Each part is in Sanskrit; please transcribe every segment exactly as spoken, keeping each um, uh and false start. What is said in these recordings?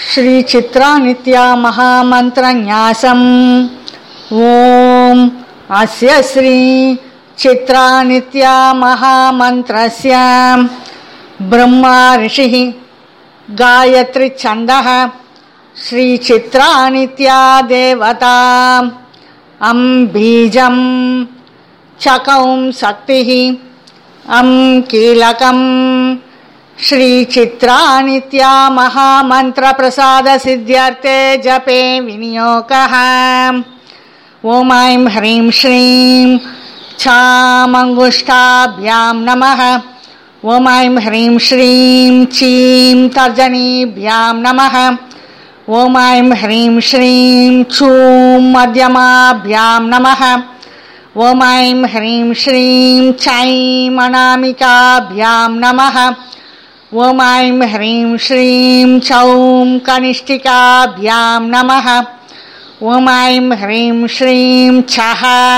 श्री चित्रानित्या महामन्त्रन्यासम् ओम अस्य श्री चित्रानित्या महामन्त्रस्य ब्रह्मा ऋषिः गायत्री छन्दः श्री चित्रानित्या देवता अं बीजं चकौं शक्तिः अं कीलकं श्री चित्रानित्या महामंत्र प्रसाद सिद्ध्यर्थे जपे विनियोगः ओम ऐं ह्रीं श्रीं छामंगुष्ठाभ्यां नमः ओम ऐं ह्रीं श्रीं चीं तर्जनीभ्यां नमः ओम ऐं ह्रीं श्रीं छूं मध्यमाभ्यां नमः ओम ऐं ह्रीं श्रीं चैं अनामिकाभ्यां नमः ओम ऐं ह्रीं श्रीं चौं कनिष्ठिकाभ्यां नमः ओम ऐं ह्रीं श्रीं छः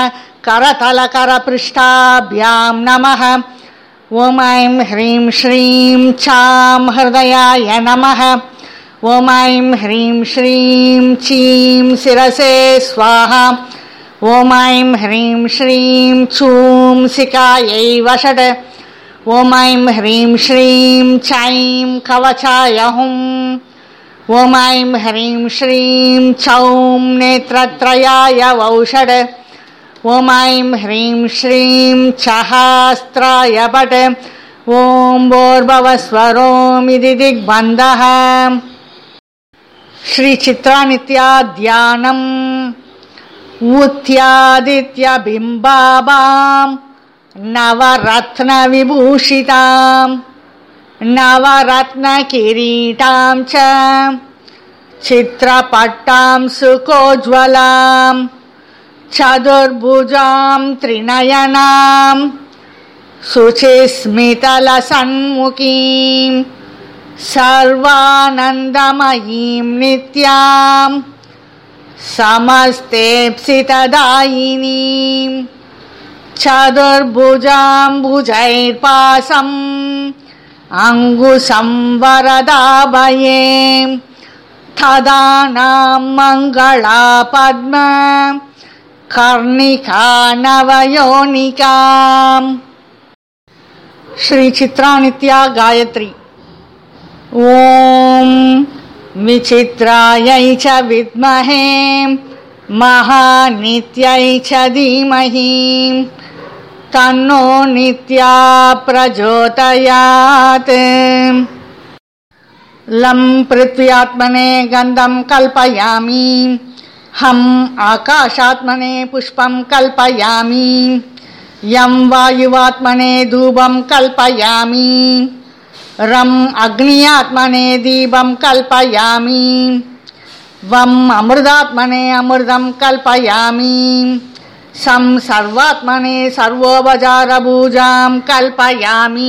करतलकरपृष्ठाभ्यां नमः ओम ऐं ह्रीं श्रीं छां हृदयाय नमः ओम ऐं ह्रीं श्रीं चीं शिरसे स्वाहा ओम ऐं ह्रीं श्रीं छूं सिकायै वषट् ओम ऐं ह्रीं श्रीं चैं कवचाय हुं ओम ऐं ह्रीं श्रीं चौं नेत्रत्रयाय वौषट् ओम ऐं ह्रीं श्रीं छहास्त्राय पट् ओम भूर्भुवस्वरोमिति दिग्बन्धः श्री चित्रानित्या ध्यानम् उत्यादित्यबिम्बाबां नवरत्न विभूषितां नवरत्न किरीटां च चित्रपट्टां सुकोज्वलां चतुर्भुजां त्रिनयनां शुचिस्मितलसन्मुखीं सर्वानन्दमयीं नित्यां समस्तेप्सितदायिनीं चतुर्भुजां भुजैर्पासम् अङ्गुशं वरदाभये तदानां मङ्गला पद्म कर्णिका नवयोनिकाम् श्री चित्रानित्या गायत्री ओम विचित्रायै च विद्महे महानित्यै च धीमहि तन्नो नित्या प्रचोदयात् लं पृथ्व्यात्मने गन्धं कल्पयामि हम आकाशात्मने पुष्पं कल्पयामि यं वायुवात्मने धूपं कल्पयामि रं अग्न्यात्मने दीपं कल्पयामि वं अमृतात्मने अमृतं कल्पयामि सं सर्वात्मने सर्वोपचारभूजां कल्पयामि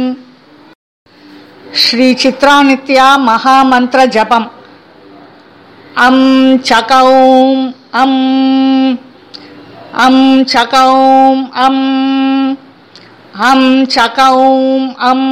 श्री चित्रानित्या महामंत्र जपम अं चकौं अं अं चकौं अं अं चकौं अं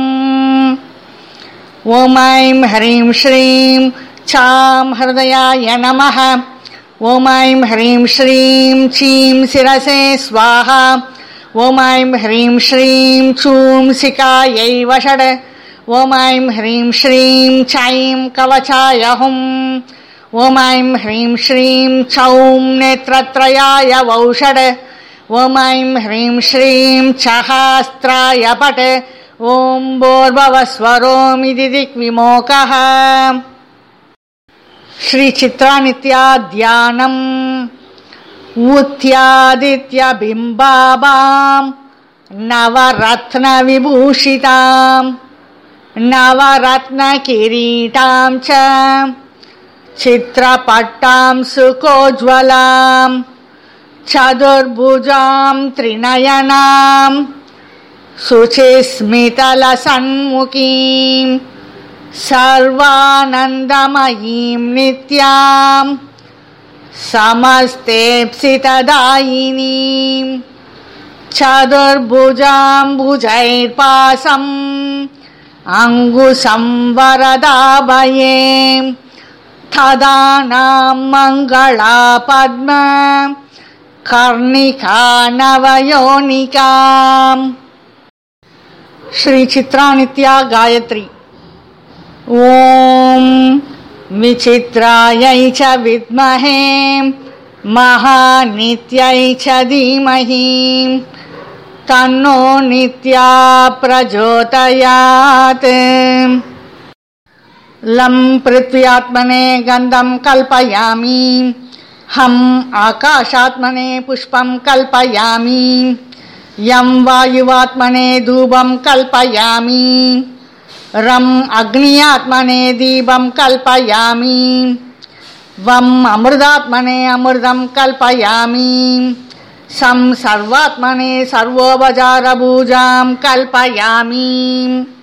ओम ऐं ह्रीं श्रीं छां हृदयाय नमः ओम ऐं ह्रीं श्रीं चीं शिरसे स्वाहा ओम ऐं ह्रीं श्रीं छूं सिकायै वषट् ओम ऐं ह्रीं श्रीं चैं कवचाय हुं ओम ऐं ह्रीं श्रीं चौं नेत्रत्रयाय वौषट् ओम ऐं ह्रीं श्रीं छहास्त्राय पट् ओम भूर्भुवस्वरोमिति दिग्विमोकः श्री चित्रानित्या ध्यानम् उत्यादित्यबिम्बाबां नवरत्न विभूषितां नवरत्न किरीटां च चित्रपट्टां सुकोज्वलां चतुर्भुजां त्रिनयनां शुचिस्मितलसन्मुखीं सर्वानन्दमयीं नित्यां समस्तेप्सितदायिनीं चतुर्भुजां भुजैर्पासम् अङ्गुशं वरदाभये तदानां मङ्गला पद्म कर्णिका नवयोनिकाम्। श्री चित्रानित्या गायत्री। ओम विचित्रायै च विद्महे महानित्यै च धीमहि तन्नो नित्या प्रचोदयात्। लं पृथ्व्यात्मने गन्धं कल्पयामि, हम आकाशात्मने पुष्पं कल्पयामि, यं वायुवात्मने धूपं कल्पयामि, रं अग्न्यात्मने दीपं कल्पयामि, वं अमृतात्मने अमृतं कल्पयामि, सं सर्वात्मने सर्वोपचारपूजां कल्पयामि।